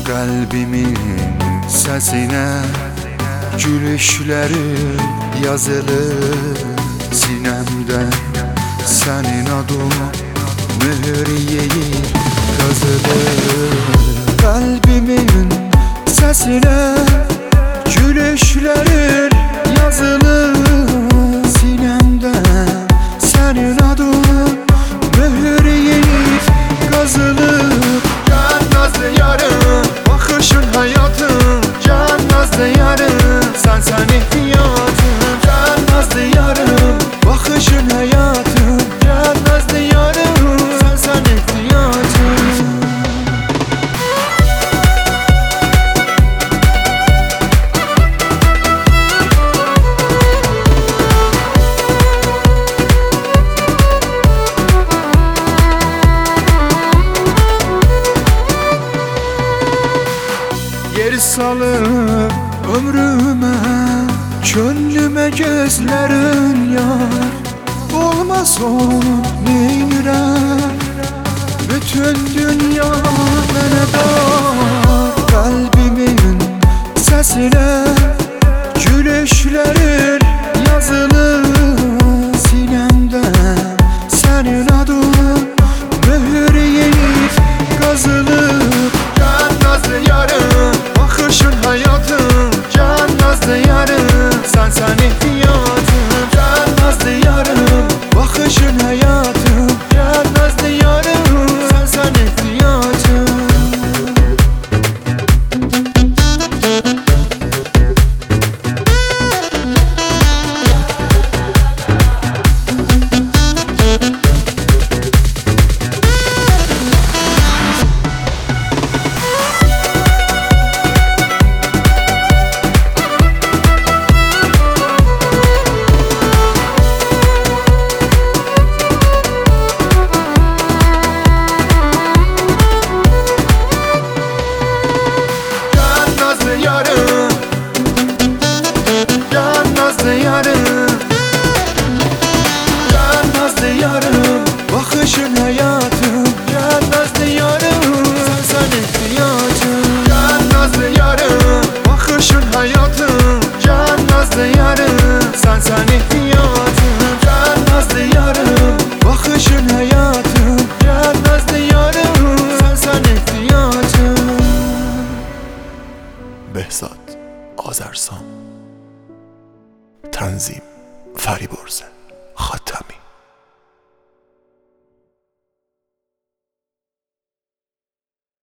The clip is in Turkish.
Kalbimin sesine gülüşlerin yazılır sinemde. Senin adın mühür yiyip kazılır. Kalbimin sesine gülüşlerin yazılır sinemde. Senin adın mühür yiyip kazılır. Can nazlı yarım, bakışın hayatım. Can nazlı yarım, sen ihtiyacım. Can nazlı yarım, bakışın hayatım. Can nazlı yarım, sen ihtiyacım. Geri salıp ömrüme, gönlüme gözlerin yar. Olmaz olup neynirem, bütün dünya bana dar. Kalbimin sesine gülüşlerin yazılır sinemde. Senin adın mühür yiyip kazılır. Can nazlı yarım, bakışın hayatım. Can nazlı yarım, sen ihtiyacım. Can nazlı yarım, bakışın hayatım. Can nazlı yarım, sen ihtiyacım. Bakışın hayatım, can nazlı yarım, sen ihtiyacım. Can nazlı yarım, bakışın hayatım. Can nazlı yarım, sen ihtiyacım. Can nazlı yarım, bakışın hayatım. Can nazlı yarım, sen ihtiyacım. Behzad Azersan. Tanzim Fariborze Khatami.